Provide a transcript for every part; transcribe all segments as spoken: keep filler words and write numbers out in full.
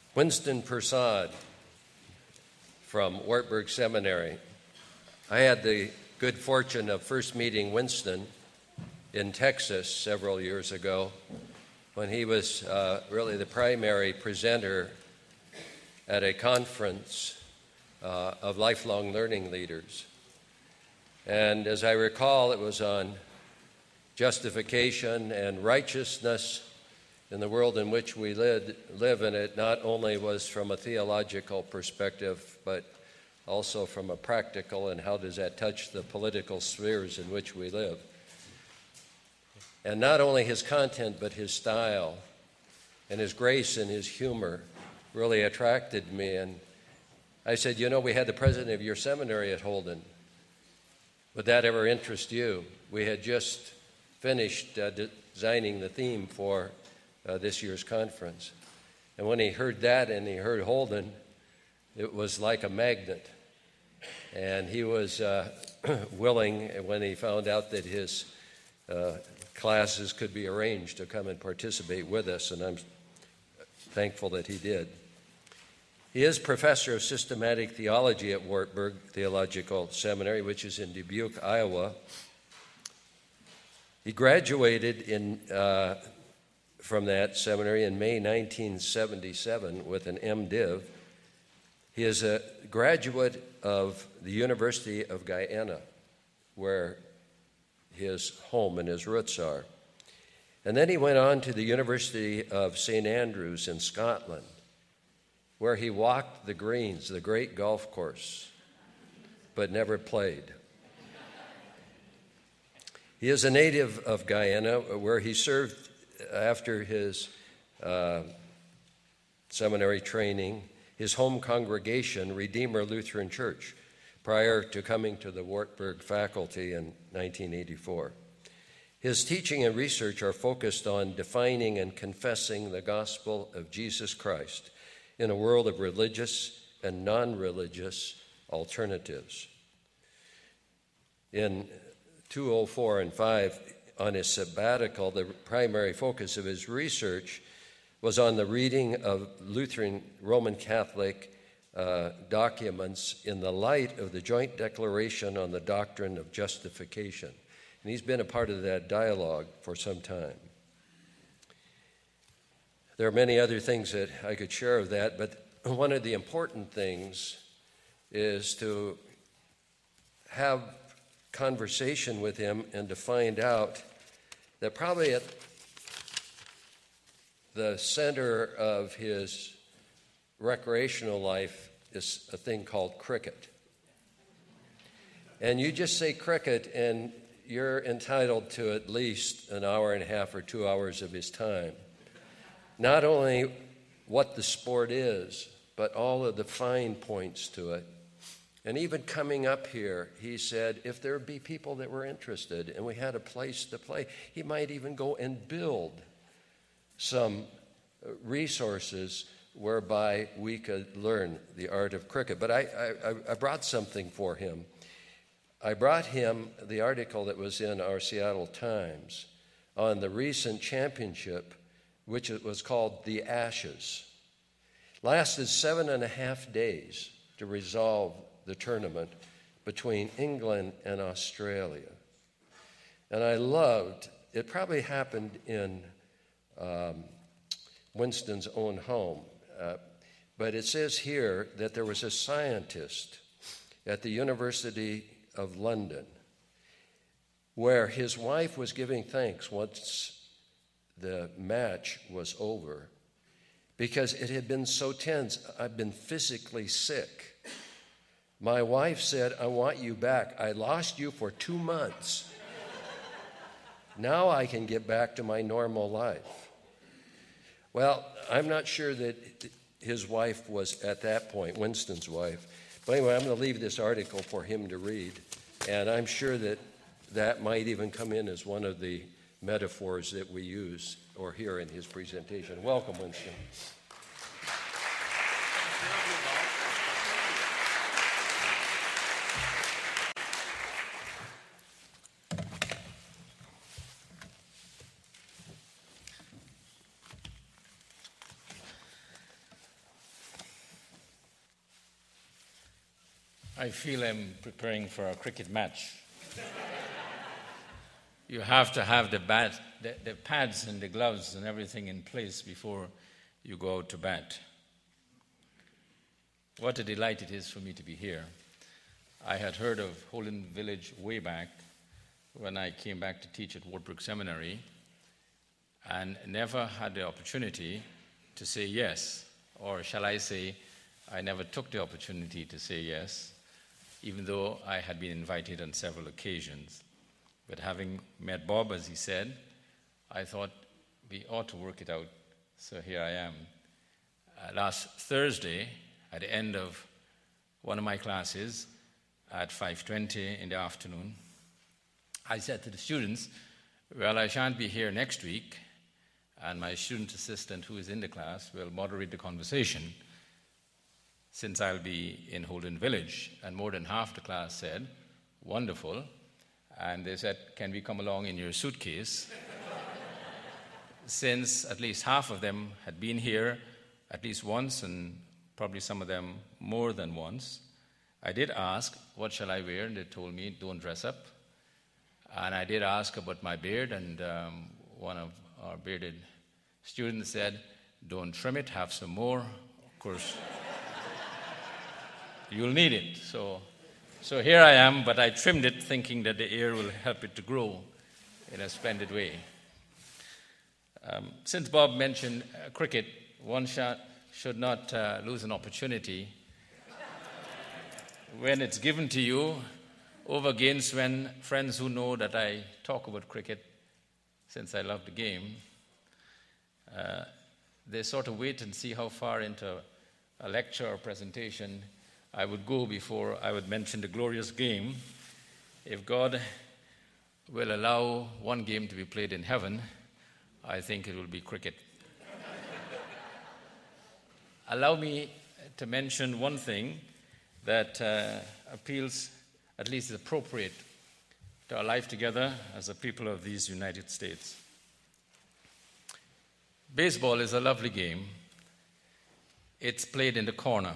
Winston Persad from Wartburg Seminary. I had the good fortune of first meeting Winston in Texas several years ago when he was uh, really the primary presenter at a conference uh, of lifelong learning leaders. And as I recall, it was on justification and righteousness in the world in which we live, live, and it not only was from a theological perspective, but also from a practical, and how does that touch the political spheres in which we live. And not only his content, but his style and his grace and his humor really attracted me. And I said, you know, we had the president of your seminary at Holden. Would that ever interest you? We had just finished uh, designing the theme for uh, this year's conference. And when he heard that and he heard Holden, it was like a magnet. And he was uh, willing, when he found out that his uh, classes could be arranged, to come and participate with us, and I'm thankful that he did. He is professor of systematic theology at Wartburg Theological Seminary, which is in Dubuque, Iowa. He graduated in, uh, from that seminary in May nineteen seventy-seven with an MDiv. He is a graduate of the University of Guyana, where his home and his roots are. And then he went on to the University of Saint Andrews in Scotland, where he walked the greens, the great golf course, but never played. He is a native of Guyana, where he served after his uh, seminary training, his home congregation, Redeemer Lutheran Church, prior to coming to the Wartburg faculty in nineteen eighty-four. His teaching and research are focused on defining and confessing the gospel of Jesus Christ in a world of religious and non-religious alternatives. In two oh four and five, on his sabbatical, the primary focus of his research was on the reading of Lutheran Roman Catholic uh, documents in the light of the Joint Declaration on the Doctrine of Justification. And he's been a part of that dialogue for some time. There are many other things that I could share of that, but one of the important things is to have conversation with him and to find out that probably at the center of his recreational life is a thing called cricket. And you just say cricket, and you're entitled to at least an hour and a half or two hours of his time. Not only what the sport is, but all of the fine points to it. And even coming up here, he said if there would be people that were interested and we had a place to play, he might even go and build some resources whereby we could learn the art of cricket. But I, I, I brought something for him. I brought him the article that was in our Seattle Times on the recent championship, which it was called The Ashes. Lasted seven and a half days to resolve the tournament between England and Australia. And I loved, it probably happened in um, Winston's own home, uh, but it says here that there was a scientist at the University of London where his wife was giving thanks once the match was over because it had been so tense. I've been physically sick. My wife said, I want you back. I lost you for two months. Now I can get back to my normal life. Well, I'm not sure that his wife was at that point, Winston's wife. But anyway, I'm going to leave this article for him to read. And I'm sure that that might even come in as one of the metaphors that we use or hear in his presentation. Welcome, Winston. I feel I'm preparing for a cricket match. You have to have the, bat, the, the pads and the gloves and everything in place before you go out to bat. What a delight it is for me to be here. I had heard of Holden Village way back when I came back to teach at Wartburg Seminary, and never had the opportunity to say yes, or shall I say, I never took the opportunity to say yes, even though I had been invited on several occasions. But having met Bob, as he said, I thought we ought to work it out, so here I am. Uh, last Thursday, at the end of one of my classes, at five twenty in the afternoon, I said to the students, well, I shan't be here next week, and my student assistant who is in the class will moderate the conversation since I'll be in Holden Village. And more than half the class said, wonderful. And they said, can we come along in your suitcase? Since at least half of them had been here at least once, and probably some of them more than once, I did ask, what shall I wear? And they told me, don't dress up. And I did ask about my beard, and um, one of our bearded students said, don't trim it, have some more. Of course, you'll need it. So, so here I am, but I trimmed it thinking that the air will help it to grow in a splendid way. Um, since Bob mentioned uh, cricket, one shot should not uh, lose an opportunity when it's given to you over against when friends who know that I talk about cricket, since I love the game, uh, they sort of wait and see how far into a lecture or presentation I would go before I would mention the glorious game. If God will allow one game to be played in heaven, I think it will be cricket. Allow me to mention one thing that uh, appeals, at least is appropriate, to our life together as a people of these United States. Baseball is a lovely game. It's played in the corner.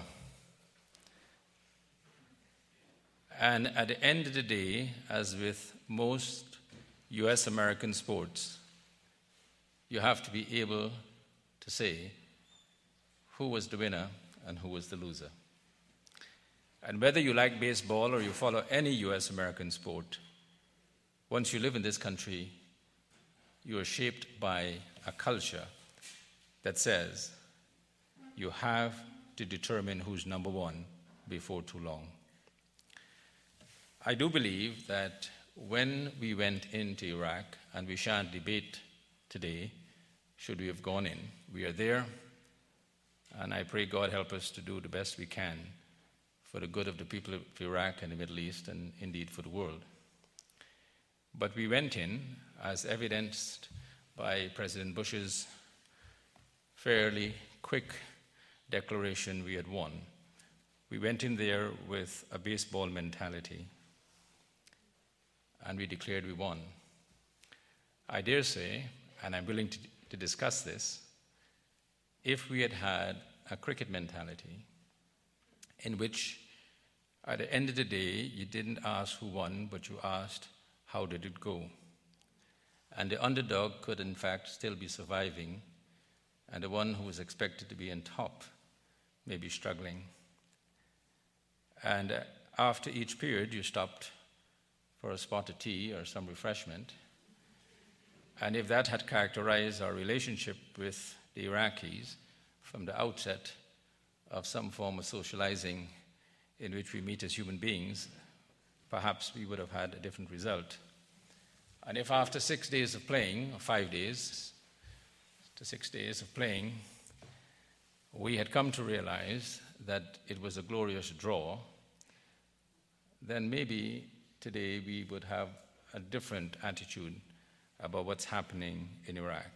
And at the end of the day, as with most U S American sports, you have to be able to say who was the winner and who was the loser. And whether you like baseball or you follow any U S American sport, once you live in this country, you are shaped by a culture that says you have to determine who's number one before too long. I do believe that when we went into Iraq, and we shan't debate today, should we have gone in, we are there, and I pray God help us to do the best we can for the good of the people of Iraq and the Middle East, and indeed for the world. But we went in, as evidenced by President Bush's fairly quick declaration we had won. We went in there with a baseball mentality, and we declared we won. I dare say, and I'm willing to, to discuss this, if we had had a cricket mentality in which at the end of the day you didn't ask who won, but you asked how did it go, and the underdog could in fact still be surviving, and the one who was expected to be on top may be struggling. And uh, after each period you stopped for a spot of tea or some refreshment. And if that had characterized our relationship with the Iraqis from the outset of some form of socializing in which we meet as human beings, perhaps we would have had a different result. And if after six days of playing, or five days to six days of playing, we had come to realize that it was a glorious draw, then maybe today we would have a different attitude about what's happening in Iraq.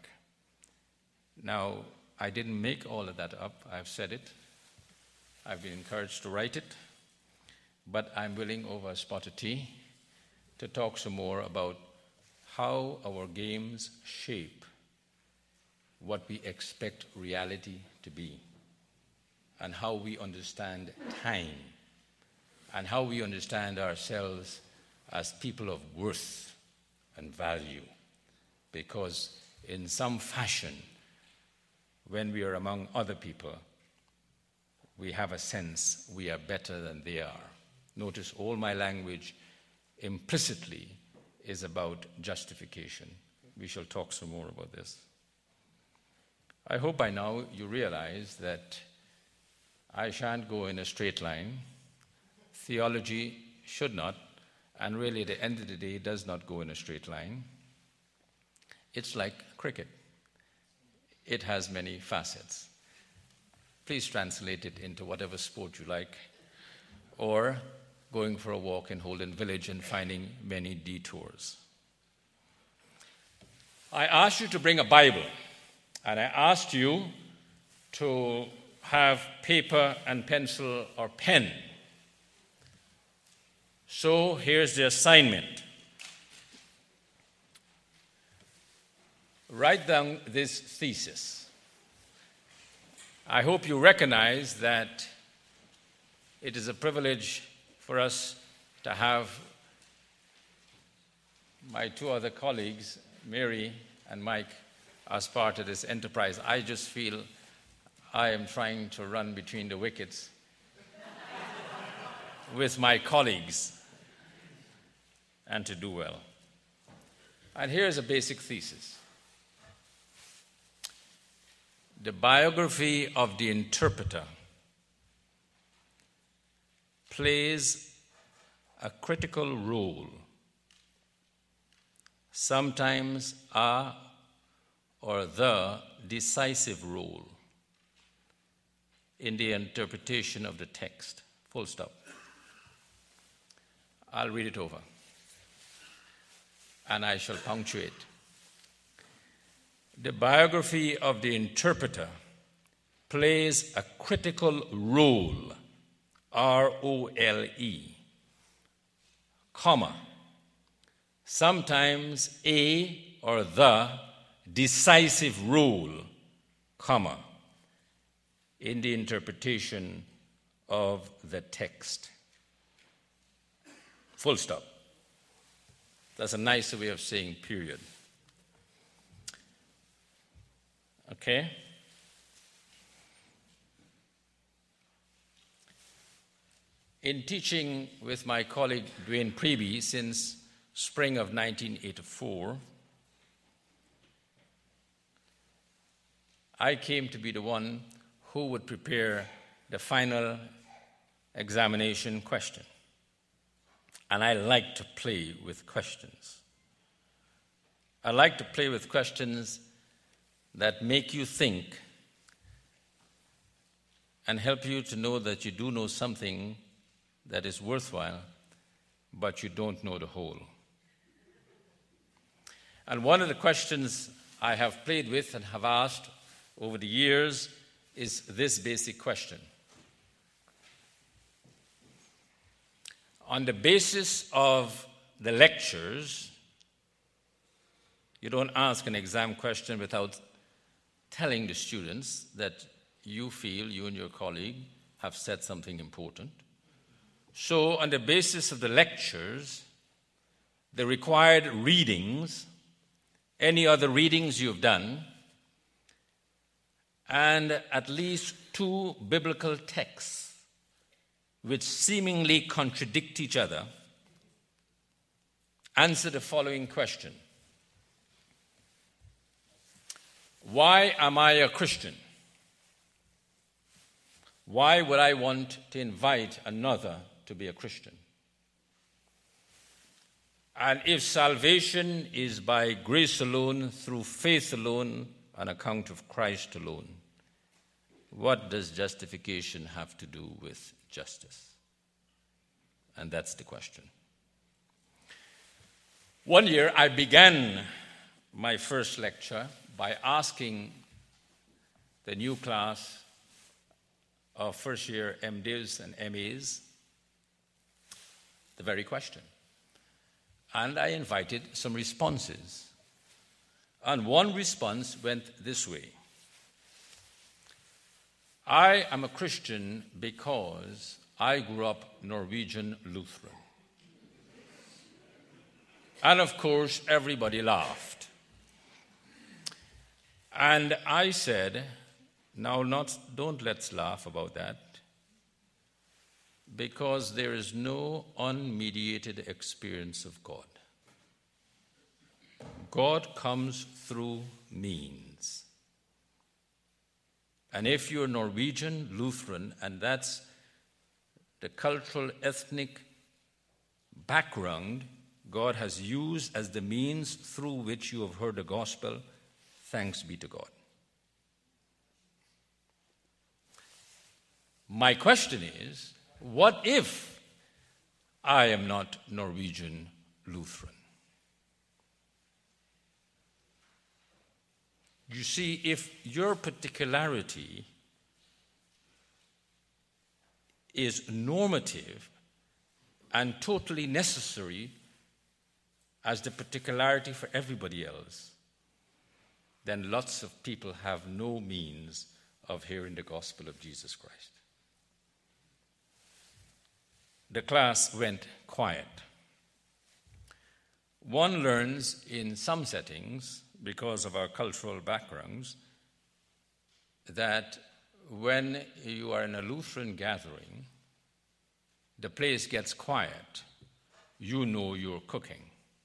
Now, I didn't make all of that up. I've said it. I've been encouraged to write it. But I'm willing, over a spot of tea, to talk some more about how our games shape what we expect reality to be, and how we understand time and how we understand ourselves as people of worth and value. Because in some fashion, when we are among other people, we have a sense we are better than they are. Notice all my language implicitly is about justification. We shall talk some more about this. I hope by now you realize that I shan't go in a straight line. Theology should not, and really at the end of the day does not go in a straight line. It's like cricket. It has many facets. Please translate it into whatever sport you like, or going for a walk in Holden Village and finding many detours. I asked you to bring a Bible, and I asked you to have paper and pencil or pen. So here's the assignment. Write down this thesis. I hope you recognize that it is a privilege for us to have my two other colleagues, Mary and Mike, as part of this enterprise. I just feel I am trying to run between the wickets with my colleagues and to do well. And here's a basic thesis. The biography of the interpreter plays a critical role, sometimes a or the decisive role in the interpretation of the text. Full stop. I'll read it over, and I shall punctuate. The biography of the interpreter plays a critical role, R O L E, comma, sometimes a or the decisive role, comma, in the interpretation of the text. Full stop. That's a nicer way of saying period. Okay? In teaching with my colleague Dwayne Preby since spring of nineteen eighty-four, I came to be the one who would prepare the final examination question. And I like to play with questions. I like to play with questions that make you think and help you to know that you do know something that is worthwhile, but you don't know the whole. And one of the questions I have played with and have asked over the years is this basic question. On the basis of the lectures, you don't ask an exam question without telling the students that you feel, you and your colleague, have said something important. So, on the basis of the lectures, the required readings, any other readings you've done, and at least two biblical texts which seemingly contradict each other, answer the following question. Why am I a Christian? Why would I want to invite another to be a Christian? And if salvation is by grace alone, through faith alone, on account of Christ alone, what does justification have to do with justice? And that's the question. One year I began my first lecture by asking the new class of first year M Divs and M As the very question. And I invited some responses. And one response went this way. I am a Christian because I grew up Norwegian Lutheran. And of course, everybody laughed. And I said, now not, don't let's laugh about that, because there is no unmediated experience of God. God comes through means. And if you're Norwegian Lutheran, and that's the cultural, ethnic background God has used as the means through which you have heard the gospel, thanks be to God. My question is, what if I am not Norwegian Lutheran? You see, if your particularity is normative and totally necessary as the particularity for everybody else, then lots of people have no means of hearing the gospel of Jesus Christ. The class went quiet. One learns in some settings, because of our cultural backgrounds, that when you are in a Lutheran gathering, the place gets quiet. You know you're cooking.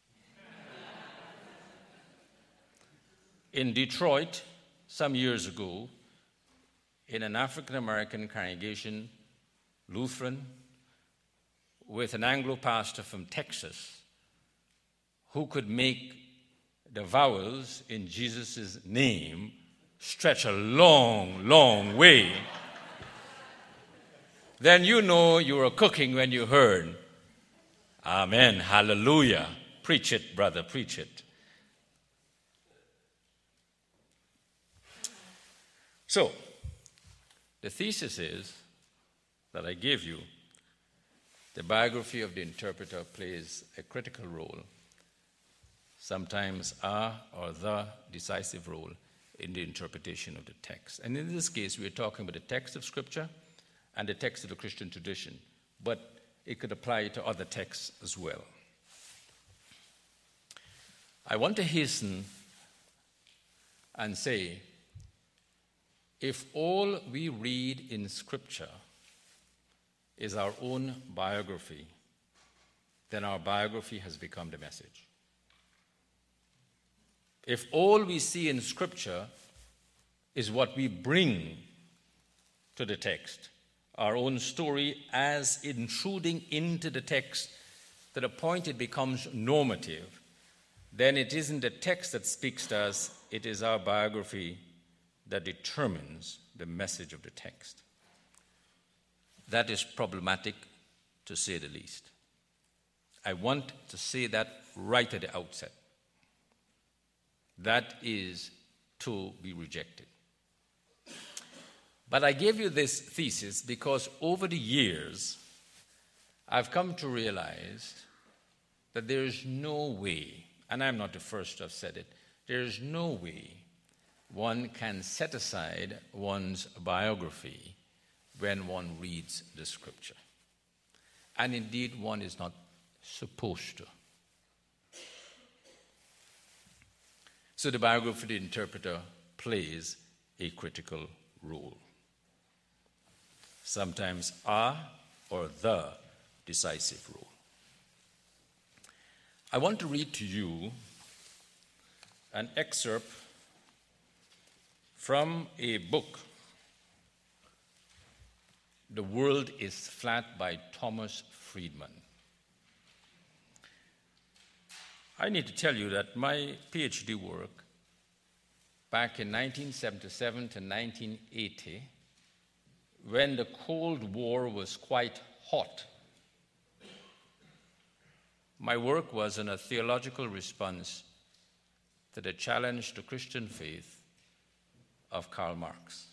In Detroit, some years ago, in an African-American congregation, Lutheran, with an Anglo pastor from Texas, who could make the vowels in Jesus' name stretch a long, long way, then you know you were cooking when you heard, Amen, hallelujah. Preach it, brother, preach it. So, the thesis is that I gave you, the biography of the interpreter plays a critical role, sometimes a or the decisive role in the interpretation of the text. And in this case, we're talking about the text of Scripture and the text of the Christian tradition, but it could apply to other texts as well. I want to hasten and say, if all we read in Scripture is our own biography, then our biography has become the message. If all we see in Scripture is what we bring to the text, our own story as intruding into the text to the point it becomes normative, then it isn't the text that speaks to us, it is our biography that determines the message of the text. That is problematic, to say the least. I want to say that right at the outset. That is to be rejected. But I gave you this thesis because over the years, I've come to realize that there is no way, and I'm not the first to have said it, there is no way one can set aside one's biography when one reads the Scripture. And indeed, one is not supposed to. So the biography of the interpreter plays a critical role. Sometimes a or the decisive role. I want to read to you an excerpt from a book, The World is Flat by Thomas Friedman. I need to tell you that my PhD work back in nineteen seventy-seven to nineteen eighty, when the Cold War was quite hot, my work was in a theological response to the challenge to Christian faith of Karl Marx.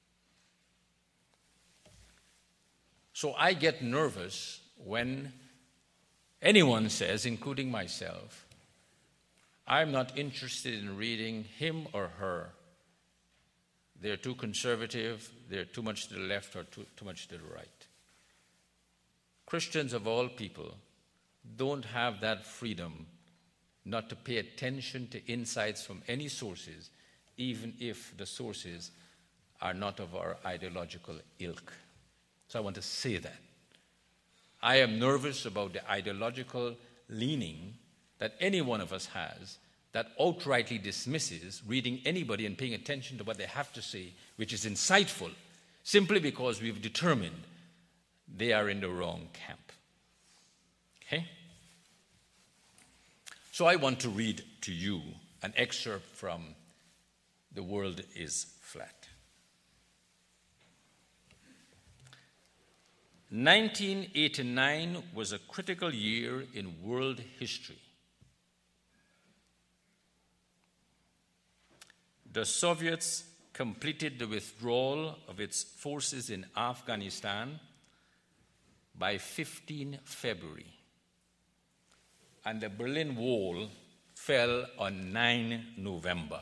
So I get nervous when anyone says, including myself, I'm not interested in reading him or her. They're too conservative, they're too much to the left or too, too much to the right. Christians of all people don't have that freedom not to pay attention to insights from any sources, even if the sources are not of our ideological ilk. So I want to say that. I am nervous about the ideological leaning that any one of us has that outrightly dismisses reading anybody and paying attention to what they have to say, which is insightful, simply because we've determined they are in the wrong camp. Okay? So I want to read to you an excerpt from The World is Flat. nineteen eighty-nine was a critical year in world history. The Soviets completed the withdrawal of its forces in Afghanistan by the fifteenth of February, and the Berlin Wall fell on the ninth of November.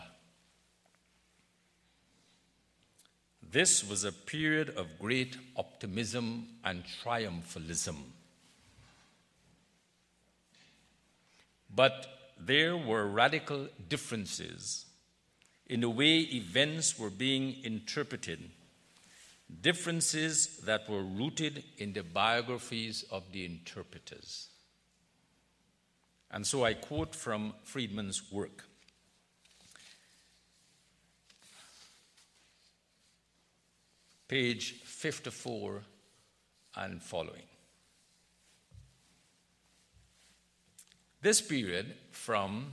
This was a period of great optimism and triumphalism. But there were radical differences in the way events were being interpreted, differences that were rooted in the biographies of the interpreters. And so I quote from Friedman's work. Page fifty-four and following. This period from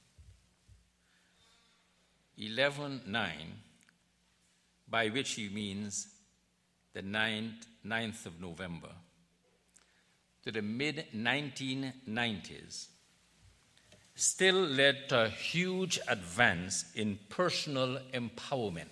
eleven nine, by which he means the ninth of November, to the mid nineteen nineties, still led to a huge advance in personal empowerment,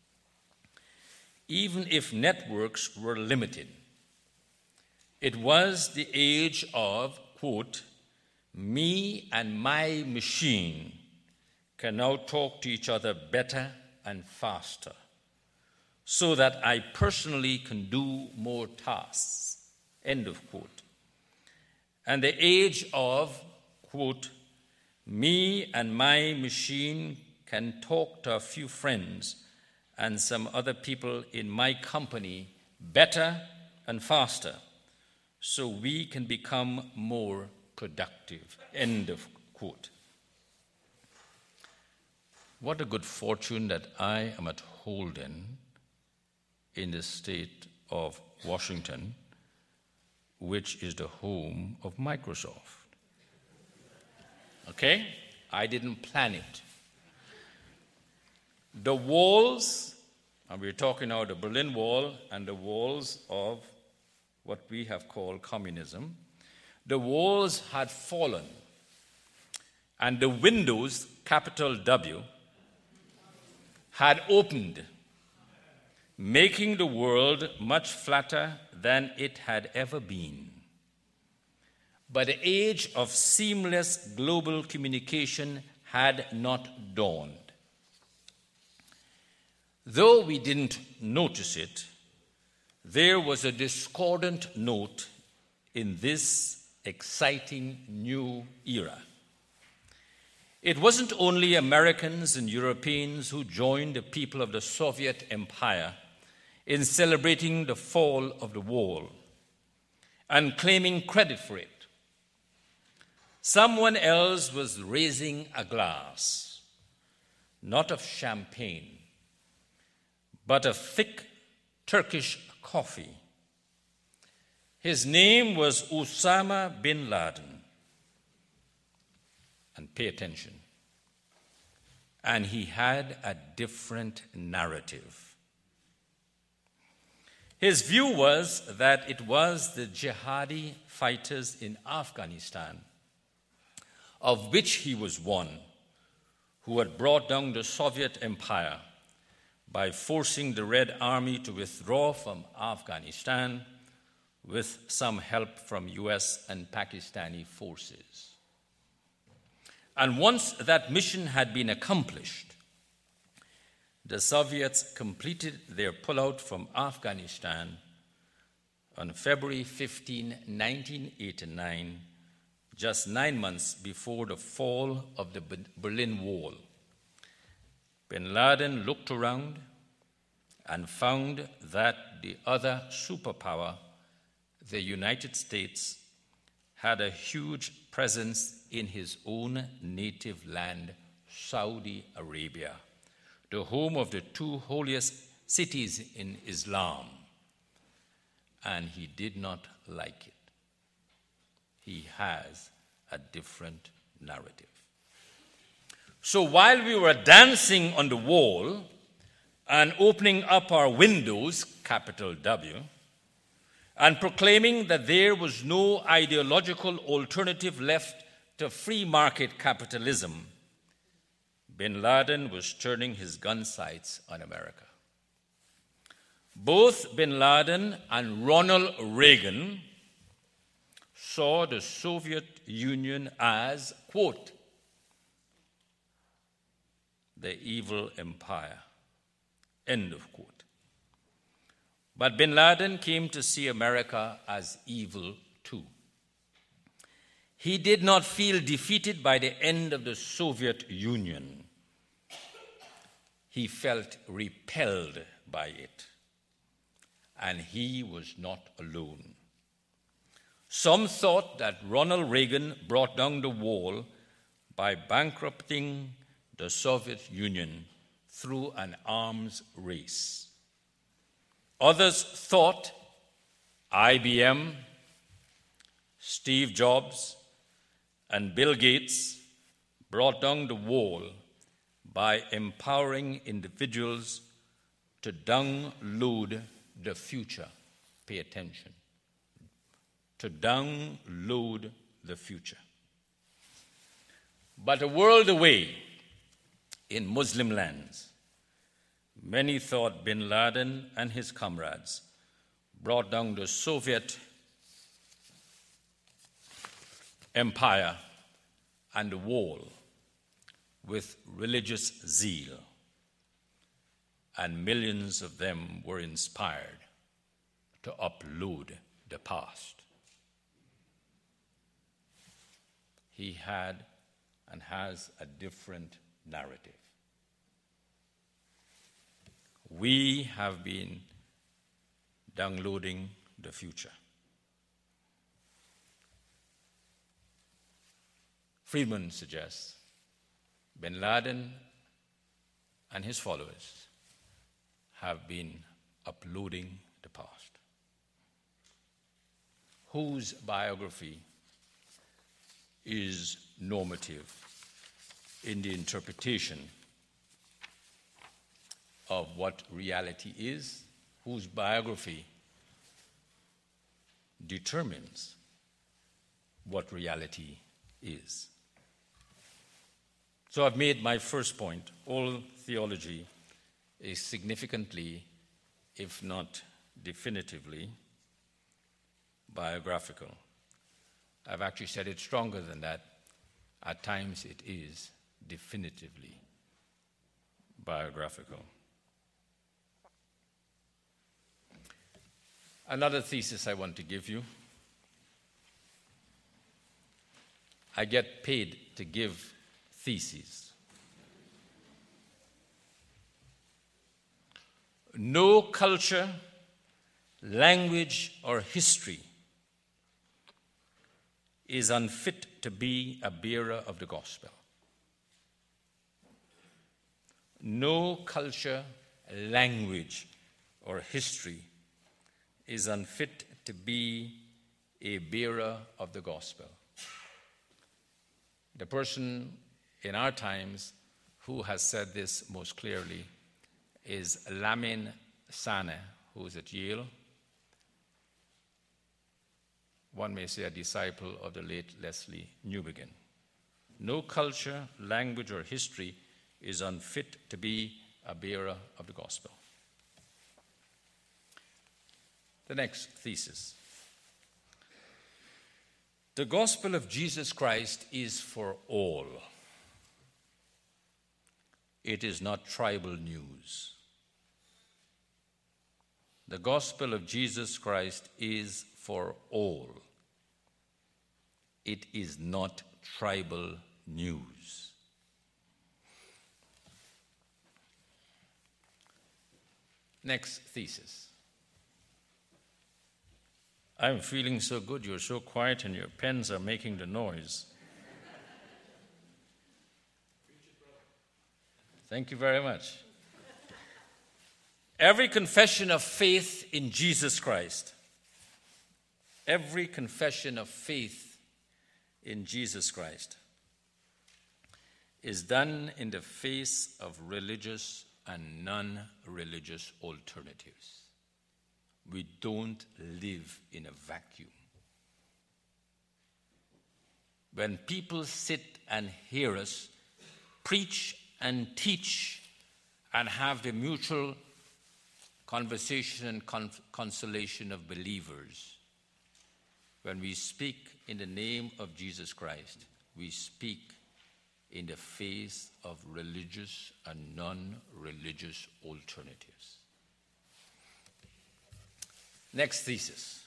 even if networks were limited. It was the age of, quote, me and my machine can now talk to each other better and faster, so that I personally can do more tasks, end of quote. And the age of, quote, me and my machine can talk to a few friends and some other people in my company better and faster, so we can become more productive, end of quote. What a good fortune that I am at Holden in the state of Washington, which is the home of Microsoft. Okay? I didn't plan it. The walls, and we're talking now the Berlin Wall and the walls of what we have called communism, the walls had fallen, and the windows, capital W, had opened, making the world much flatter than it had ever been. But the age of seamless global communication had not dawned. Though we didn't notice it, there was a discordant note in this exciting new era. It wasn't only Americans and Europeans who joined the people of the Soviet Empire in celebrating the fall of the wall and claiming credit for it. Someone else was raising a glass, not of champagne, but of thick Turkish coffee. His name was Osama bin Laden. And pay attention. And he had a different narrative. His view was that it was the jihadi fighters in Afghanistan, of which he was one, who had brought down the Soviet Empire by forcing the Red Army to withdraw from Afghanistan with some help from U S and Pakistani forces. And once that mission had been accomplished, the Soviets completed their pullout from Afghanistan on February fifteenth, nineteen eighty-nine, just nine months before the fall of the Berlin Wall, bin Laden looked around and found that the other superpower, the United States, had a huge presence in his own native land, Saudi Arabia, the home of the two holiest cities in Islam. And he did not like it. He has a different narrative. So while we were dancing on the wall and opening up our windows, capital W, and proclaiming that there was no ideological alternative left to free market capitalism, bin Laden was turning his gun sights on America. Both bin Laden and Ronald Reagan saw the Soviet Union as, quote, the evil empire, end of quote. But bin Laden came to see America as evil too. He did not feel defeated by the end of the Soviet Union. He felt repelled by it. And he was not alone. Some thought that Ronald Reagan brought down the wall by bankrupting the Soviet Union through an arms race. Others thought I B M, Steve Jobs, and Bill Gates brought down the wall by empowering individuals to download the future. Pay attention. To download the future. But a world away in Muslim lands, many thought bin Laden and his comrades brought down the Soviet empire and the wall with religious zeal. And millions of them were inspired to upload the past. He had and has a different narrative. We have been downloading the future. Friedman suggests bin Laden and his followers have been uploading the past. Whose biography is normative in the interpretation of what reality is? Whose biography determines what reality is? So I've made my first point. All theology is significantly, if not definitively, biographical. I've actually said it stronger than that. At times it is definitively biographical. Another thesis I want to give you. I get paid to give theses. No culture, language, or history is unfit to be a bearer of the gospel. No culture, language, or history is unfit to be a bearer of the gospel. The person in our times who has said this most clearly is Lamin Sanneh, who is at Yale. One may say a disciple of the late Leslie Newbigin. No culture, language, or history is unfit to be a bearer of the gospel. The next thesis. The gospel of Jesus Christ is for all. It is not tribal news. The gospel of Jesus Christ is for all. It is not tribal news. Next thesis. I'm feeling so good, you're so quiet, and your pens are making the noise. Thank you very much. Every confession of faith in Jesus Christ, every confession of faith in Jesus Christ is done in the face of religious and non-religious alternatives. We don't live in a vacuum. When people sit and hear us preach and teach and have the mutual conversation and con- consolation of believers, when we speak in the name of Jesus Christ, we speak in the face of religious and non-religious alternatives. Next thesis.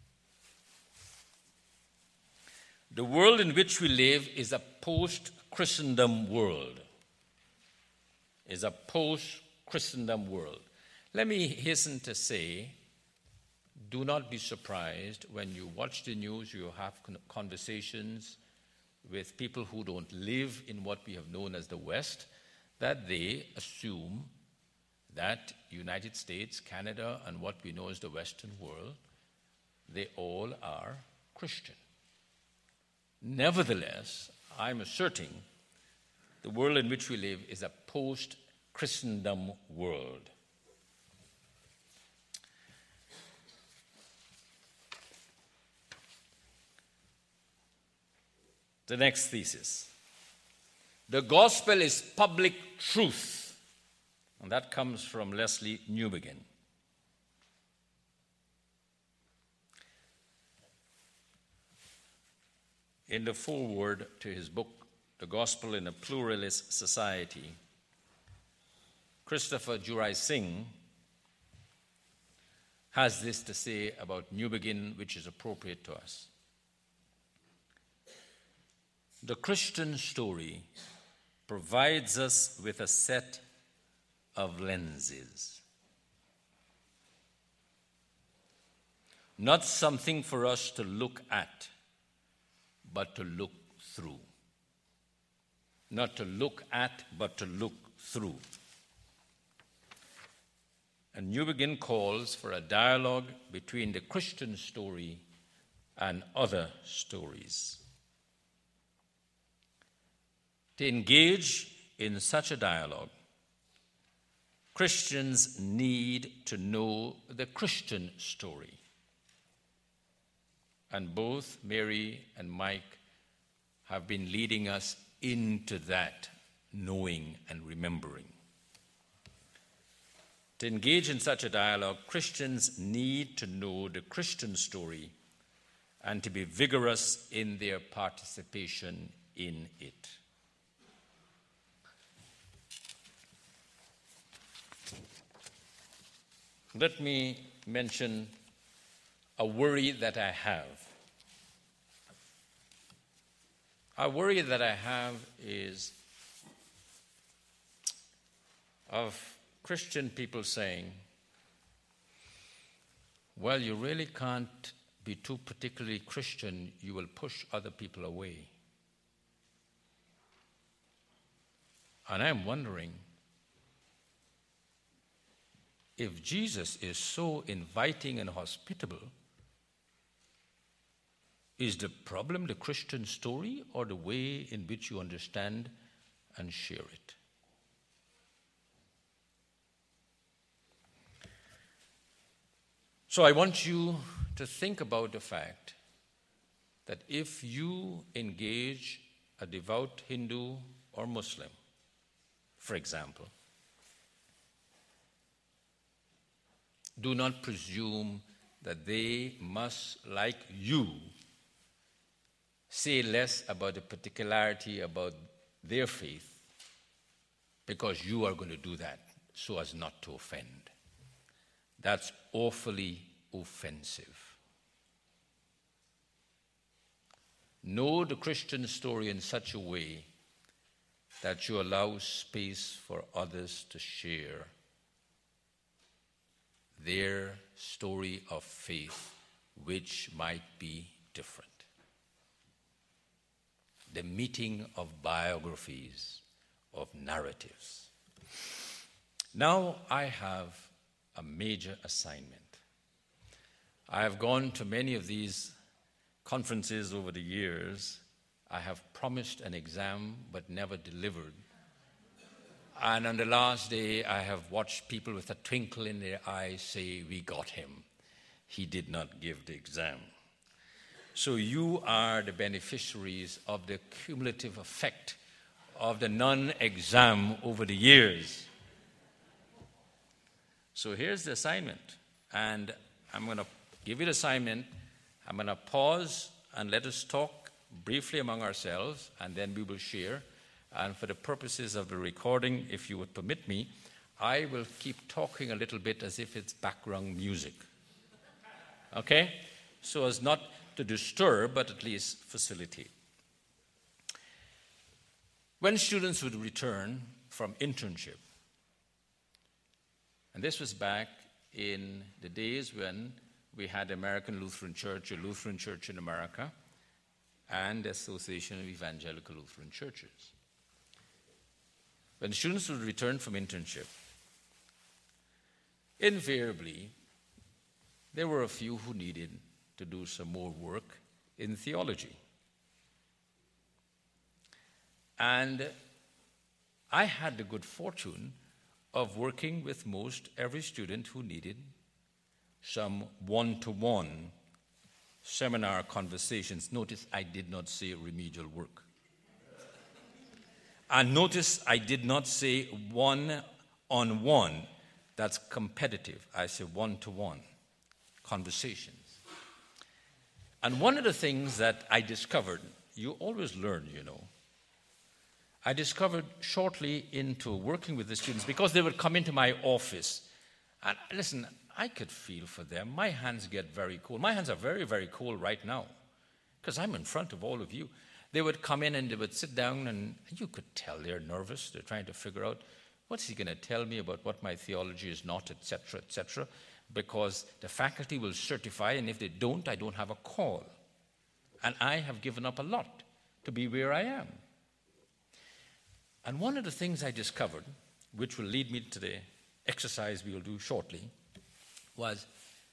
The world in which we live is a post-Christendom world. Is a post-Christendom world. Let me hasten to say, do not be surprised when you watch the news, you have conversations with people who don't live in what we have known as the West, that they assume that United States, Canada, and what we know as the Western world, they all are Christian. Nevertheless, I'm asserting the world in which we live is a post-Christendom world. The next thesis. The gospel is public truth. And that comes from Leslie Newbigin. In the foreword to his book, The Gospel in a Pluralist Society, Christopher Jurai Singh has this to say about Newbigin, which is appropriate to us. The Christian story provides us with a set of lenses, not something for us to look at, but to look through. Not to look at, but to look through. And Newbigin calls for a dialogue between the Christian story and other stories. To engage in such a dialogue, Christians need to know the Christian story. And both Mary and Mike have been leading us into that knowing and remembering. To engage in such a dialogue, Christians need to know the Christian story and to be vigorous in their participation in it. Let me mention a worry that I have. A worry that I have is of Christian people saying, well, you really can't be too particularly Christian, you will push other people away. And I'm wondering, if Jesus is so inviting and hospitable, is the problem the Christian story or the way in which you understand and share it? So I want you to think about the fact that if you engage a devout Hindu or Muslim, for example, do not presume that they must, like you, say less about the particularity about their faith because you are going to do that so as not to offend. That's awfully offensive. Know the Christian story in such a way that you allow space for others to share their story of faith, which might be different. The meeting of biographies, of narratives. Now I have a major assignment. I have gone to many of these conferences over the years. I have promised an exam but never delivered. And on the last day, I have watched people with a twinkle in their eyes say, "We got him. He did not give the exam." So you are the beneficiaries of the cumulative effect of the non-exam over the years. So here's the assignment. And I'm going to give you the assignment. I'm going to pause and let us talk briefly among ourselves, and then we will share. And for the purposes of the recording, if you would permit me, I will keep talking a little bit as if it's background music. Okay? So as not to disturb, but at least facilitate. When students would return from internship, and this was back in the days when we had the American Lutheran Church, a Lutheran Church in America, and the Association of Evangelical Lutheran Churches. When students would return from internship, invariably, there were a few who needed to do some more work in theology. And I had the good fortune of working with most every student who needed some one-to-one seminar conversations. Notice I did not say remedial work. And notice I did not say one-on-one. That's competitive. I say one-to-one conversations. And one of the things that I discovered, you always learn, you know, I discovered shortly into working with the students, because they would come into my office. And listen, I could feel for them. My hands get very cold. My hands are very, very cold right now, because I'm in front of all of you. They would come in and they would sit down, and you could tell they're nervous. They're trying to figure out, what's he going to tell me about what my theology is not, et cetera, et cetera, because the faculty will certify, and if they don't, I don't have a call. And I have given up a lot to be where I am. And one of the things I discovered, which will lead me to the exercise we will do shortly, was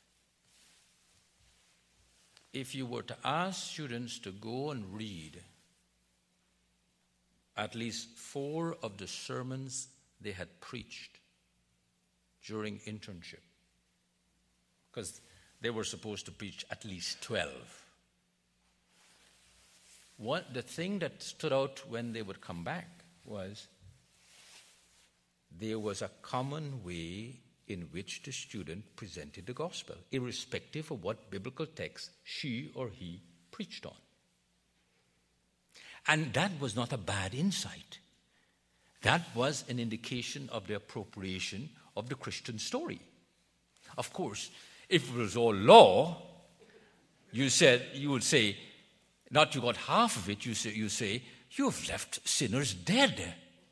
if you were to ask students to go and read at least four of the sermons they had preached during internship, because they were supposed to preach at least twelve. What, the thing that stood out when they would come back was there was a common way in which the student presented the gospel, irrespective of what biblical text she or he preached on. And that was not a bad insight. That was an indication of the appropriation of the Christian story. Of course, if it was all law, you said you would say, not you got half of it, you say, you say, you've left sinners dead.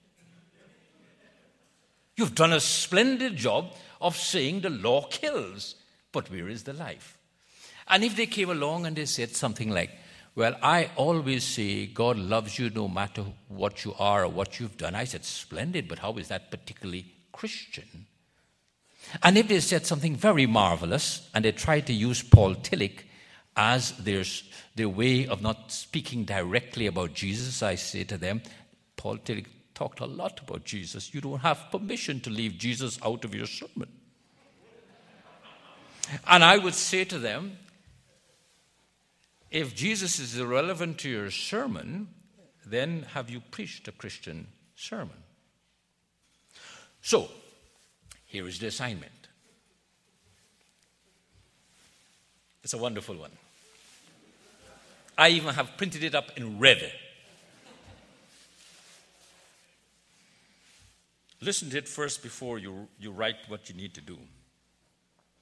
You've done a splendid job of saying the law kills, but where is the life? And if they came along and they said something like, well, I always say God loves you no matter what you are or what you've done. I said, splendid, but how is that particularly Christian? And if they said something very marvelous, and they tried to use Paul Tillich as their, their way of not speaking directly about Jesus, I say to them, Paul Tillich talked a lot about Jesus. You don't have permission to leave Jesus out of your sermon. And I would say to them, if Jesus is irrelevant to your sermon, then have you preached a Christian sermon? So, here is the assignment. It's a wonderful one. I even have printed it up in red. Listen to it first before you, you write what you need to do.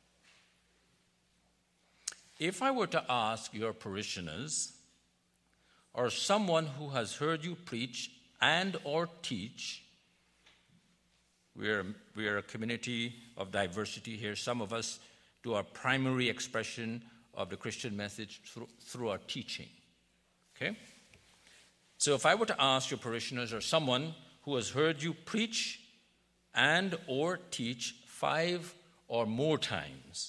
If I were to ask your parishioners or someone who has heard you preach and or teach, we're, we're a community of diversity here. Some of us do our primary expression of the Christian message through, through our teaching. Okay? So if I were to ask your parishioners or someone who has heard you preach and or teach five or more times,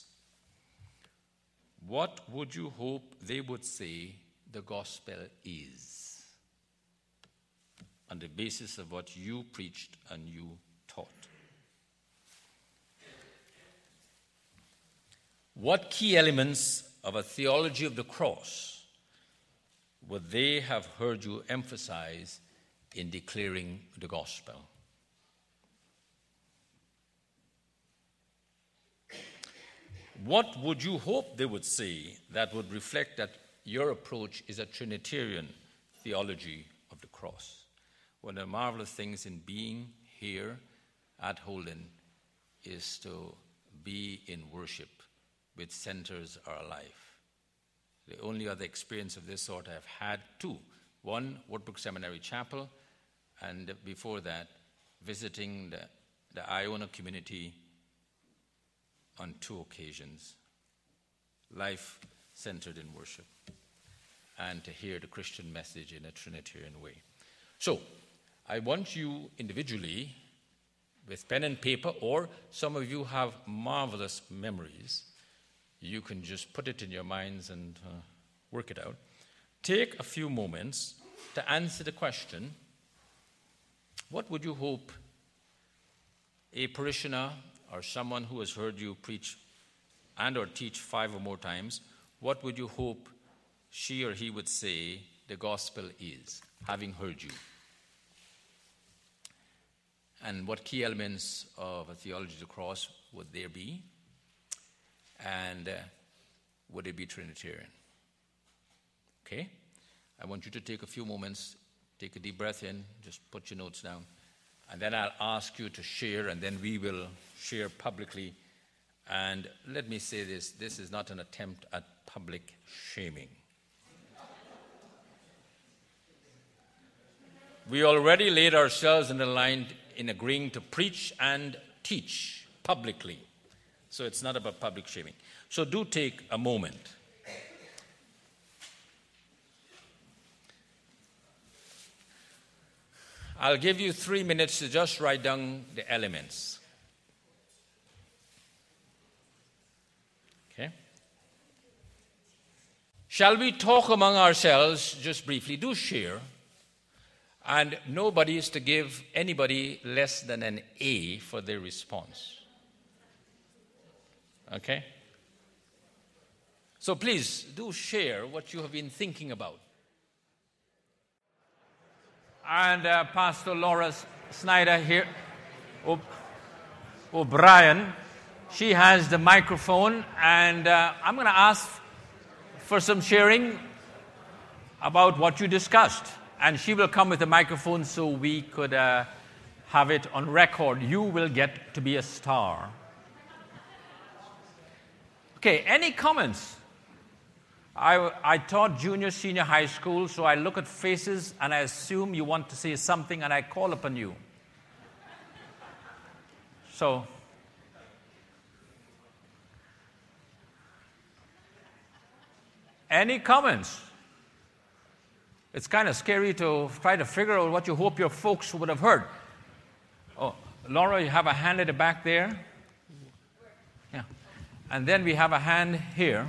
what would you hope they would say the gospel is on the basis of what you preached and you taught? What key elements of a theology of the cross would they have heard you emphasize in declaring the gospel? What would you hope they would say that would reflect that your approach is a Trinitarian theology of the cross? One of the marvelous things in being here at Holden is to be in worship which centers our life. The only other experience of this sort I've had two. One, Woodbrook Seminary Chapel, and before that, visiting the, the Iona community on two occasions. Life centered in worship, and to hear the Christian message in a Trinitarian way. So, I want you individually, with pen and paper, or some of you have marvelous memories, you can just put it in your minds and uh, work it out. Take a few moments to answer the question, what would you hope a parishioner or someone who has heard you preach and or teach five or more times, what would you hope she or he would say the gospel is, having heard you? And what key elements of a theology of the cross would there be? And uh, would it be Trinitarian? Okay? I want you to take a few moments, take a deep breath in, just put your notes down. And then I'll ask you to share, and then we will share publicly. And let me say this, this is not an attempt at public shaming. We already laid ourselves in the line in agreeing to preach and teach publicly. So it's not about public shaming. So do take a moment. I'll give you three minutes to just write down the elements. Okay? Shall we talk among ourselves just briefly? Do share. And nobody is to give anybody less than an A for their response. Okay? So please do share what you have been thinking about. And uh, Pastor Laura Snyder here, o- O'Brien, she has the microphone, and uh, I'm going to ask for some sharing about what you discussed. And she will come with the microphone so we could uh, have it on record. You will get to be a star. Okay, any comments? I, I taught junior, senior high school, so I look at faces and I assume you want to say something and I call upon you. So, any comments? It's kind of scary to try to figure out what you hope your folks would have heard. Oh, Laura, you have a hand at the back there? Yeah. And then we have a hand here.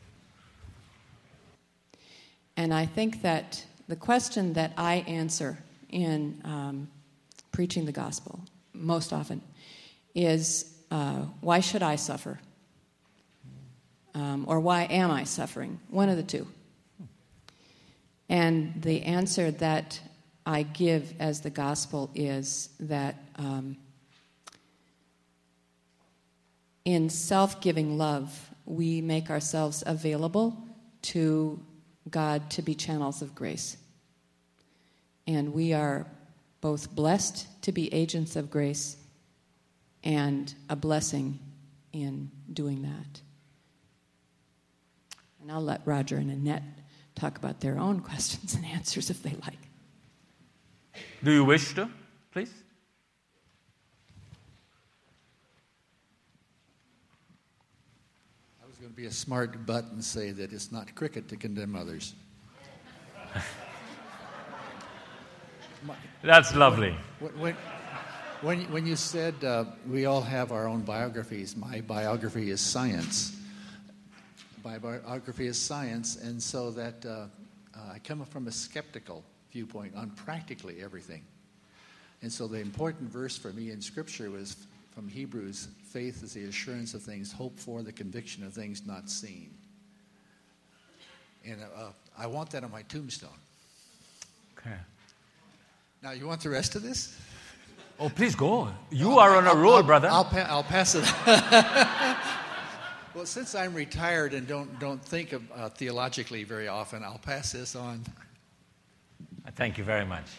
And I think that the question that I answer in um, preaching the gospel most often is, uh, why should I suffer? Um, or why am I suffering? One of the two. And the answer that I give as the gospel is that um, in self-giving love, we make ourselves available to God to be channels of grace. And we are both blessed to be agents of grace and a blessing in doing that. And I'll let Roger and Annette talk about their own questions and answers if they like. Do you wish to, please? I was going to be a smart butt and say that it's not cricket to condemn others. That's lovely. When, when, when, when you said uh, we all have our own biographies, my biography is science. My biography is science, and so that uh, uh, I come from a skeptical viewpoint on practically everything. And so the important verse for me in Scripture was from Hebrews, faith is the assurance of things hoped for, the conviction of things not seen. And uh, I want that on my tombstone. Okay. Now, you want the rest of this? Oh, please go. You I'll, are on a I'll, roll, I'll, brother. I'll, pa- I'll pass it. Well, since I'm retired and don't don't think of uh, theologically very often, I'll pass this on. Thank you very much.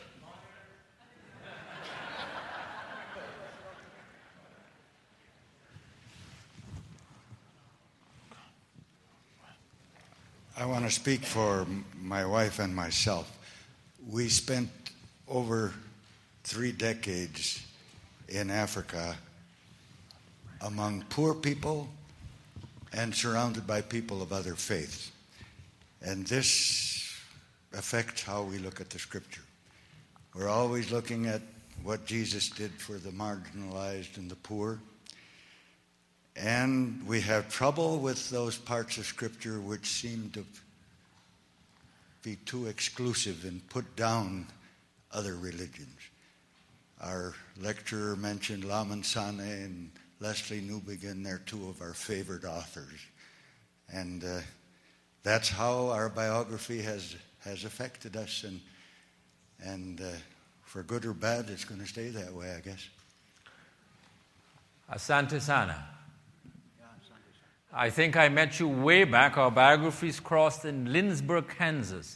I want to speak for my wife and myself. We spent over three decades in Africa among poor people and surrounded by people of other faiths. And this affects how we look at the Scripture. We're always looking at what Jesus did for the marginalized and the poor. And we have trouble with those parts of Scripture which seem to be too exclusive and put down other religions. Our lecturer mentioned Laman Sane and Leslie Newbigin. They're two of our favorite authors. And uh, that's how our biography has, has affected us. And, and uh, for good or bad, it's going to stay that way, I guess. Asante Sana. I think I met you way back. Our biographies crossed in Lindsborg, Kansas.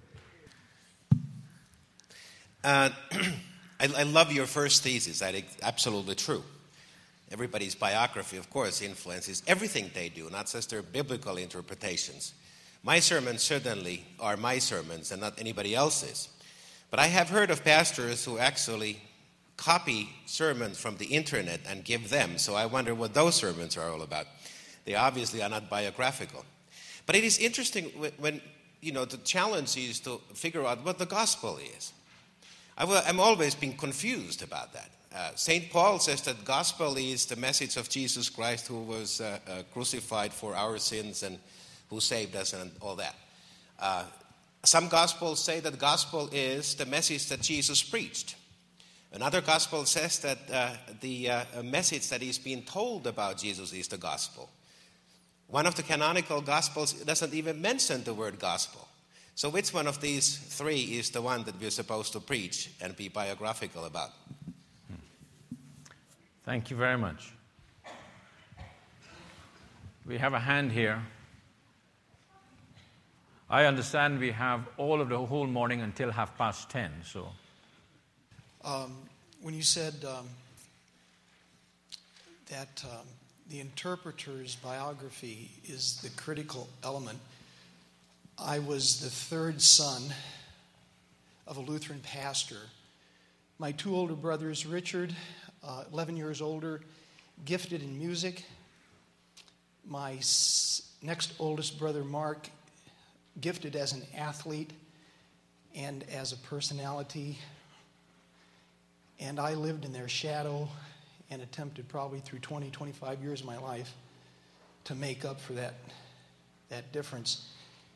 Uh, I, I love your first thesis. That's absolutely true. Everybody's biography, of course, influences everything they do, not just their biblical interpretations. My sermons certainly are my sermons and not anybody else's. But I have heard of pastors who actually copy sermons from the internet and give them. So I wonder what those sermons are all about. They obviously are not biographical. But it is interesting when, when you know, the challenge is to figure out what the gospel is. I will, I'm always been confused about that. Uh, Saint Paul says that gospel is the message of Jesus Christ who was uh, uh, crucified for our sins and who saved us and all that. Uh, some gospels say that gospel is the message that Jesus preached. Another gospel says that uh, the uh, message that is being told about Jesus is the gospel. One of the canonical gospels doesn't even mention the word gospel. So which one of these three is the one that we're supposed to preach and be biographical about? Thank you very much. We have a hand here. I understand we have all of the whole morning until half past ten, so. Um, when you said um, that um, the interpreter's biography is the critical element, I was the third son of a Lutheran pastor. My two older brothers, Richard, uh, eleven years older, gifted in music. My s- next oldest brother, Mark, gifted as an athlete and as a personality. And I lived in their shadow and attempted probably through twenty, twenty-five years of my life to make up for that, that difference.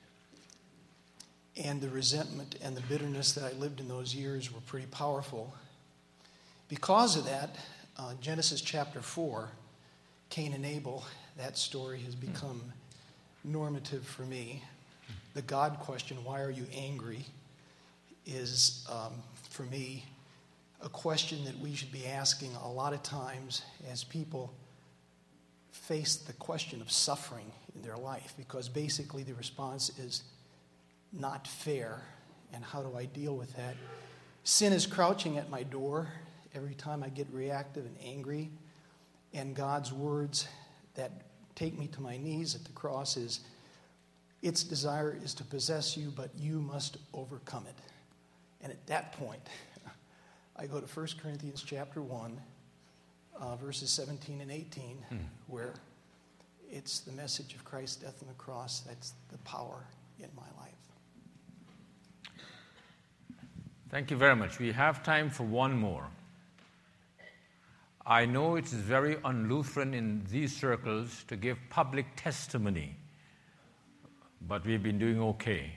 And the resentment and the bitterness that I lived in those years were pretty powerful. Because of that, uh, Genesis chapter four, Cain and Abel, that story has become normative for me. The God question, why are you angry, is, um, for me, a question that we should be asking a lot of times as people face the question of suffering in their life, because basically the response is not fair, and how do I deal with that? Sin is crouching at my door every time I get reactive and angry, and God's words that take me to my knees at the cross is, its desire is to possess you, but you must overcome it. And at that point, I go to First Corinthians chapter one, uh, verses seventeen and eighteen, hmm. where it's the message of Christ's death on the cross that's the power in my life. Thank you very much. We have time for one more. I know it is very un-Lutheran in these circles to give public testimony, but we've been doing okay.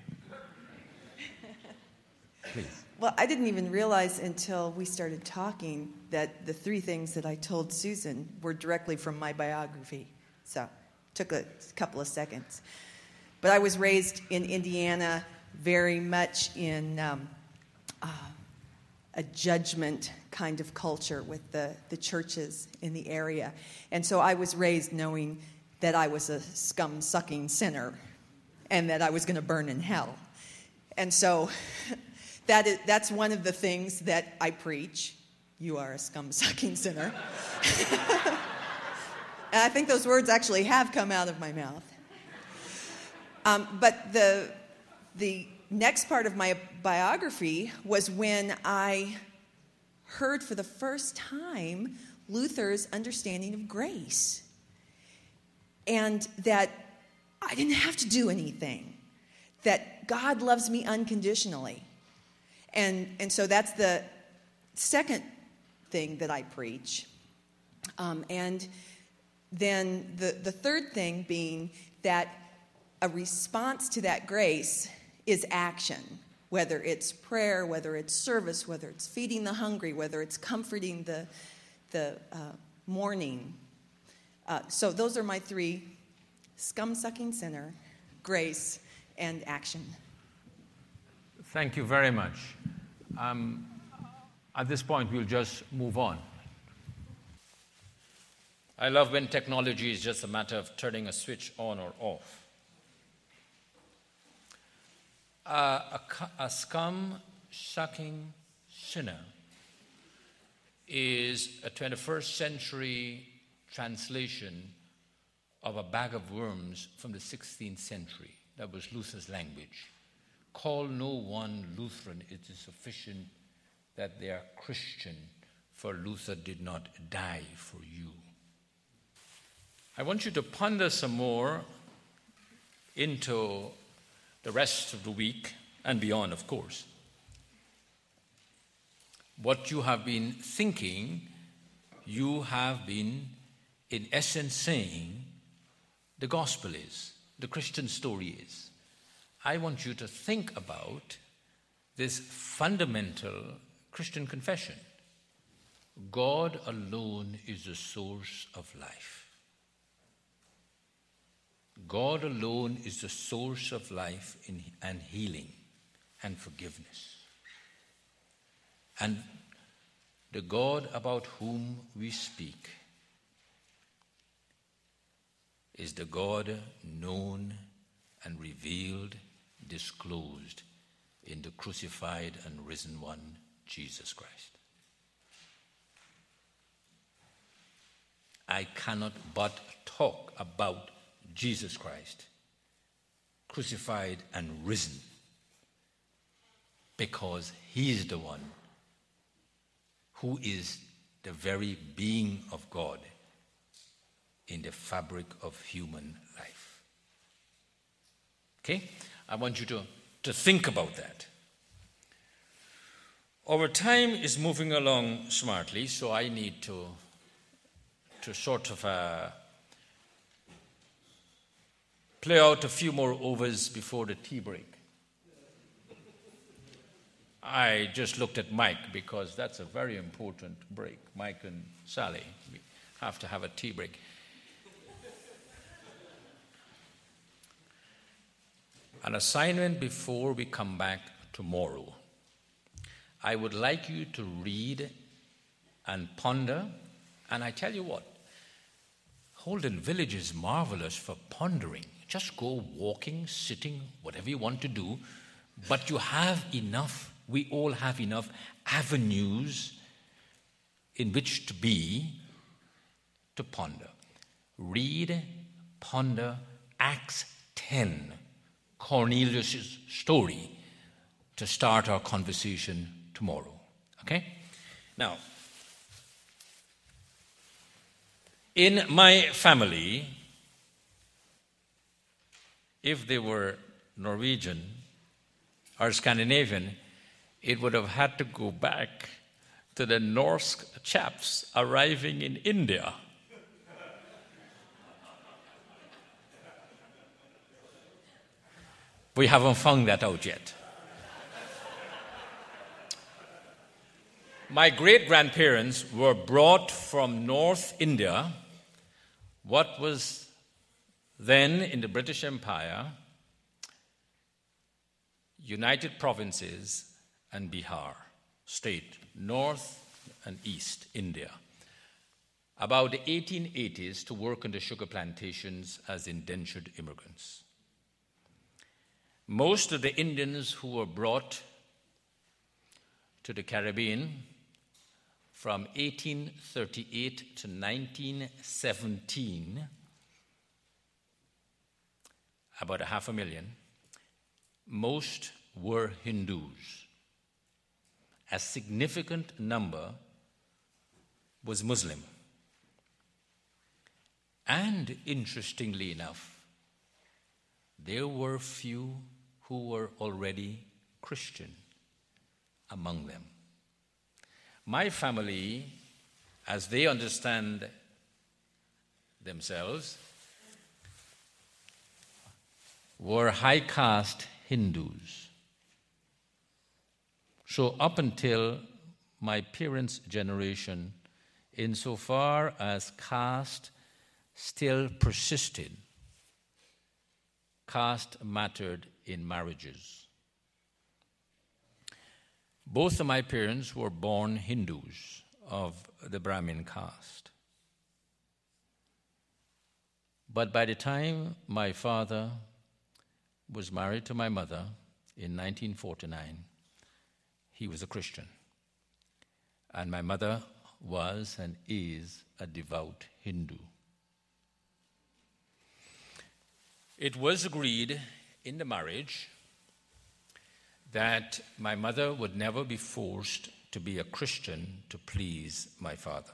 Please. Well, I didn't even realize until we started talking that the three things that I told Susan were directly from my biography. So it took a couple of seconds. But I was raised in Indiana, very much in um, uh, a judgment kind of culture with the, the churches in the area. And so I was raised knowing that I was a scum-sucking sinner and that I was going to burn in hell. And so that is, that's one of the things that I preach. You are a scum-sucking sinner. And I think those words actually have come out of my mouth. Um, but the the next part of my biography was when I heard for the first time Luther's understanding of grace. And that I didn't have to do anything. That God loves me unconditionally. And, and so that's the second thing that I preach. Um, and then the, the third thing being that a response to that grace is action, whether it's prayer, whether it's service, whether it's feeding the hungry, whether it's comforting the, the uh, mourning. Uh, so those are my three: scum-sucking sinner, grace, and action. Thank you very much. Um, at this point, we'll just move on. I love when technology is just a matter of turning a switch on or off. Uh, a, a scum-sucking sinner is a twenty-first century translation of a bag of worms from the sixteenth century. That was Luther's language. Call no one Lutheran, it is sufficient that they are Christian, for Luther did not die for you. I want you to ponder some more into the rest of the week and beyond, of course. What you have been thinking, you have been, in essence, saying the gospel is, the Christian story is. I want you to think about this fundamental Christian confession. God alone is the source of life. God alone is the source of life in, and healing and forgiveness. And the God about whom we speak is the God known and revealed, disclosed in the crucified and risen one, Jesus Christ. I cannot but talk about Jesus Christ, crucified and risen, because he is the one who is the very being of God in the fabric of human life. Okay? I want you to, to think about that. Our time is moving along smartly, so I need to, to sort of uh, play out a few more overs before the tea break. I just looked at Mike because that's a very important break. Mike and Sally, we have to have a tea break. An assignment before we come back tomorrow. I would like you to read and ponder, and I tell you what, Holden Village is marvelous for pondering. Just go walking, sitting, whatever you want to do, but you have enough, we all have enough avenues in which to be, to ponder. Read, ponder Acts ten Cornelius' story to start our conversation tomorrow. Okay? Now, in my family, if they were Norwegian or Scandinavian, it would have had to go back to the Norse chaps arriving in India. We haven't found that out yet. My great-grandparents were brought from North India, what was then in the British Empire, United Provinces and Bihar state, North and East India, about the eighteen eighties to work on the sugar plantations as indentured immigrants. Most of the Indians who were brought to the Caribbean from eighteen thirty-eight to nineteen seventeen, about a half a million, most were Hindus. A significant number was Muslim. And interestingly enough, there were few who were already Christian among them. My family, as they understand themselves, were high caste Hindus. So up until my parents' generation, insofar as caste still persisted, caste mattered in marriages. Both of my parents were born Hindus of the Brahmin caste. But by the time my father was married to my mother in nineteen forty-nine, he was a Christian. And my mother was and is a devout Hindu. It was agreed in the marriage that my mother would never be forced to be a Christian to please my father.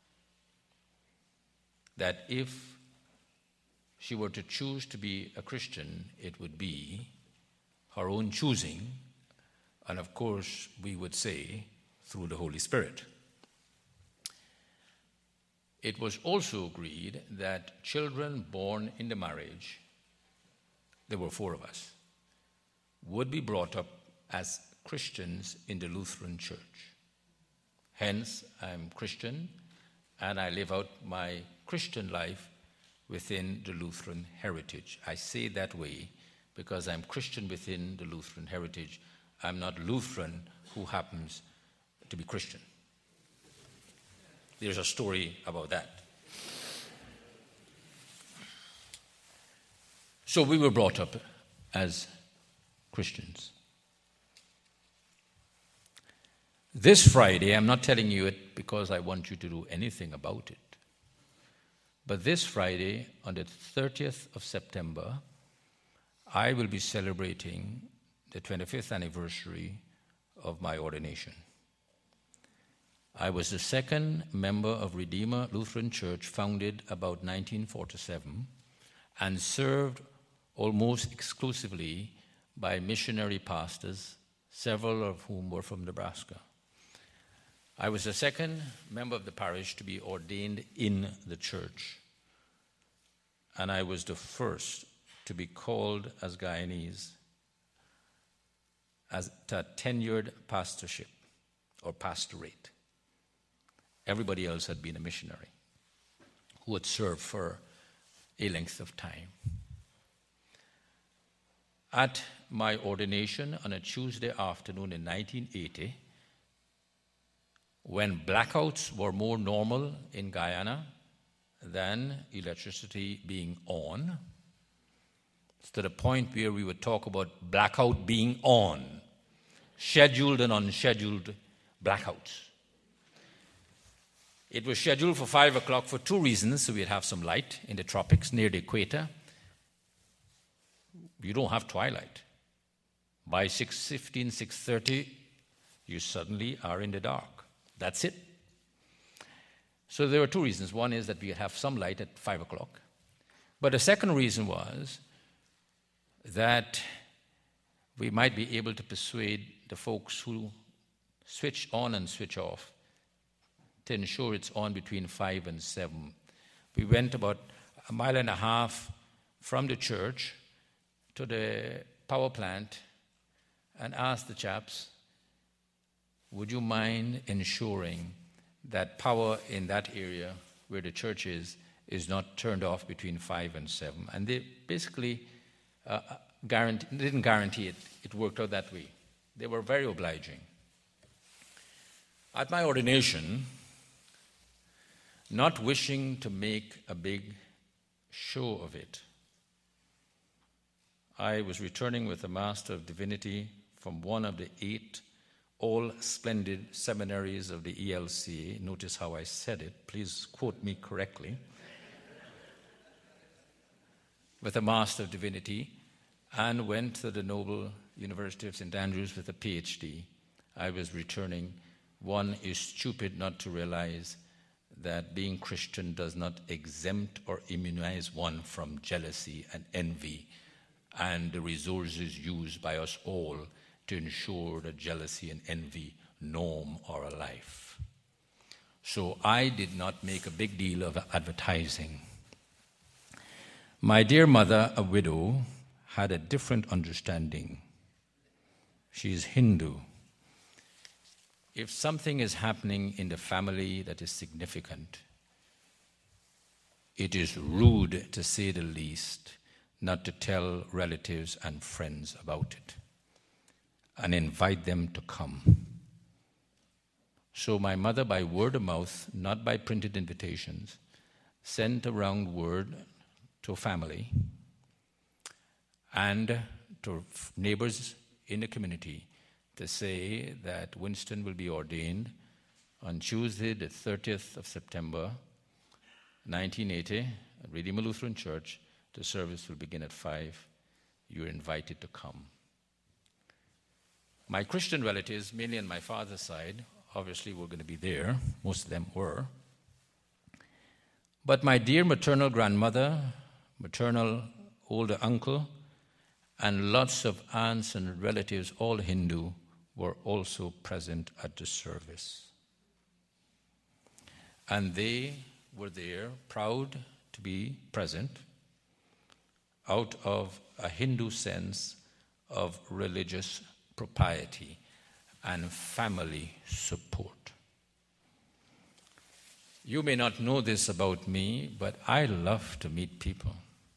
That if she were to choose to be a Christian, it would be her own choosing, and of course, we would say, through the Holy Spirit. It was also agreed that children born in the marriage, there were four of us, would be brought up as Christians in the Lutheran Church. Hence, I'm Christian, and I live out my Christian life within the Lutheran heritage. I say that way because I'm Christian within the Lutheran heritage. I'm not Lutheran who happens to be Christian. There's a story about that. So we were brought up as Christians. This Friday, I'm not telling you it because I want you to do anything about it, but this Friday, on the thirtieth of September, I will be celebrating the twenty-fifth anniversary of my ordination. I was the second member of Redeemer Lutheran Church, founded about nineteen forty-seven, and served almost exclusively by missionary pastors, several of whom were from Nebraska. I was the second member of the parish to be ordained in the church, and I was the first to be called as Guyanese as a tenured pastorship or pastorate. Everybody else had been a missionary who had served for a length of time. At my ordination on a Tuesday afternoon in nineteen eighty, when blackouts were more normal in Guyana than electricity being on, to the point where we would talk about blackout being on, scheduled and unscheduled blackouts. It was scheduled for five o'clock for two reasons, so we'd have some light in the tropics near the equator. You don't have twilight. By six fifteen, six thirty, you suddenly are in the dark. That's it. So there were two reasons. One is that we have some light at five o'clock. But the second reason was that we might be able to persuade the folks who switch on and switch off to ensure it's on between five and seven. We went about a mile and a half from the church to the power plant and asked the chaps, would you mind ensuring that power in that area where the church is is not turned off between five and seven? And they basically uh, guarantee, didn't guarantee it. It worked out that way. They were very obliging. At my ordination, not wishing to make a big show of it, I was returning with a Master of Divinity from one of the eight all-splendid seminaries of the E L C A. Notice how I said it. Please quote me correctly. With a Master of Divinity, and went to the Noble University of Saint Andrews with a P H D. I was returning. One is stupid not to realize that being Christian does not exempt or immunize one from jealousy and envy and the resources used by us all to ensure that jealousy and envy norm our life. So I did not make a big deal of advertising. My dear mother, a widow, had a different understanding. She is Hindu. If something is happening in the family that is significant, it is rude, to say the least, not to tell relatives and friends about it and invite them to come. So my mother, by word of mouth, not by printed invitations, sent around word to family and to neighbors in the community to say that Winston will be ordained on Tuesday, the thirtieth of September, nineteen eighty, at Redeemer Lutheran Church. The service will begin at five. You're invited to come. My Christian relatives, mainly on my father's side, obviously were going to be there. Most of them were. But my dear maternal grandmother, maternal older uncle, and lots of aunts and relatives, all Hindu, were also present at the service. And they were there, proud to be present, out of a Hindu sense of religious propriety and family support. You may not know this about me, but I love to meet people.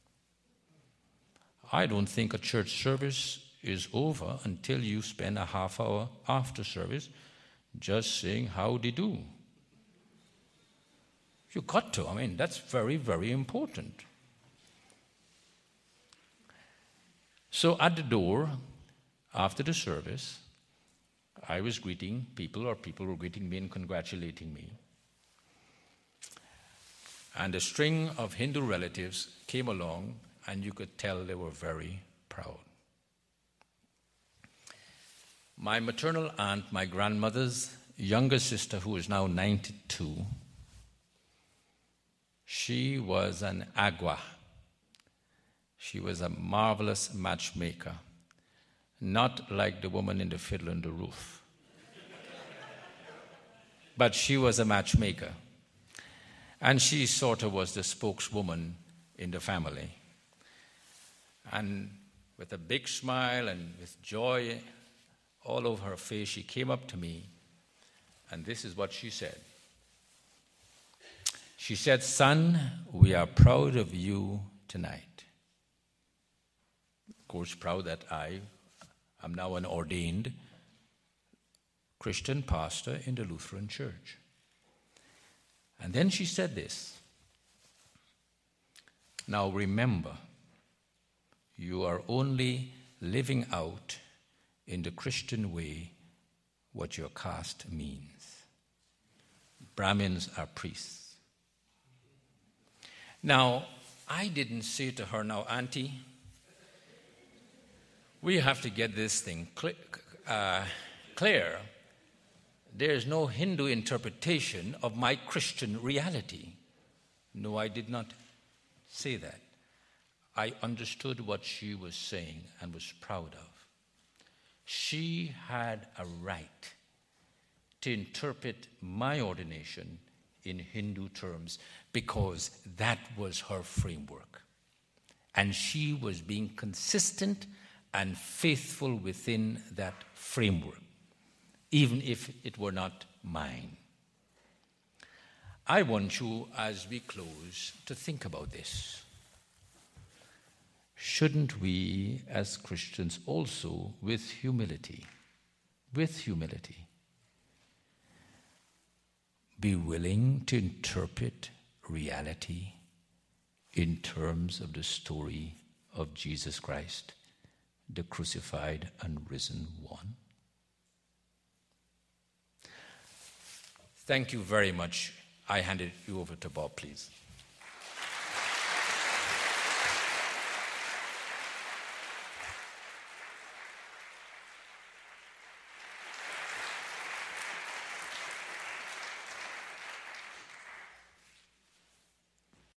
I don't think a church service is over until you spend a half hour after service just saying how they do. You got to. I mean, that's very, very important. So at the door, after the service, I was greeting people, or people were greeting me and congratulating me. And a string of Hindu relatives came along, and you could tell they were very proud. My maternal aunt, my grandmother's younger sister, who is now ninety-two, she was an agua. She was a marvelous matchmaker, not like the woman in the Fiddler on the Roof. But she was a matchmaker. And she sort of was the spokeswoman in the family. And with a big smile and with joy all over her face, she came up to me, and this is what she said. She said, "Son, we are proud of you tonight." Of course, proud that I am now an ordained Christian pastor in the Lutheran Church. And then she said this, "Now remember, you are only living out in the Christian way what your caste means. Brahmins are priests." Now, I didn't say to her, "Now, Auntie, we have to get this thing cl- uh, clear. There is no Hindu interpretation of my Christian reality. No, I did not say that. I understood what she was saying and was proud of. She had a right to interpret my ordination in Hindu terms because that was her framework. And she was being consistent and faithful within that framework, even if it were not mine. I want you, as we close, to think about this. Shouldn't we, as Christians, also, with humility, with humility, be willing to interpret reality in terms of the story of Jesus Christ, the crucified and risen one? Thank you very much. I hand it you over to Bob, please.